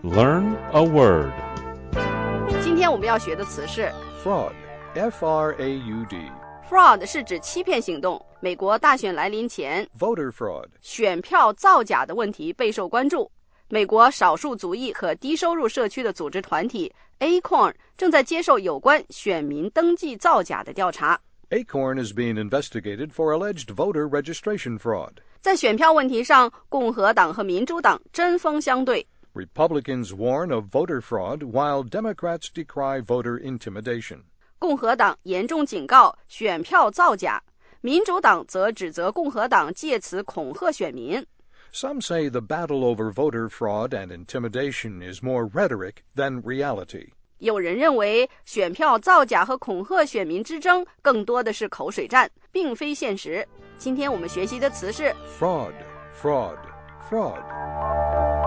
Learn a word. 今天我们要学的词是 Fraud, F-R-A-U-D. Fraud 是指欺骗行动。美国大选来临前 Voter fraud. 选票造假的问题备受关注。美国少数族裔和低收入社区的组织团体 Acorn 正在接受有关选民登记造假的调查。 Acorn is being investigated for alleged voter registration fraud. 在选票问题上，共和党和民主党针锋相对。 Republicans warn of voter fraud while Democrats decry voter intimidation. 共和党严重警告选票造假，民主党则指责共和党借此恐吓选民。 Some say the battle over voter fraud and intimidation is more rhetoric than reality. 有人认为选票造假和恐吓选民之争更多的是口水战，并非现实。今天我们学习的词是 Fraud, fraud, fraud.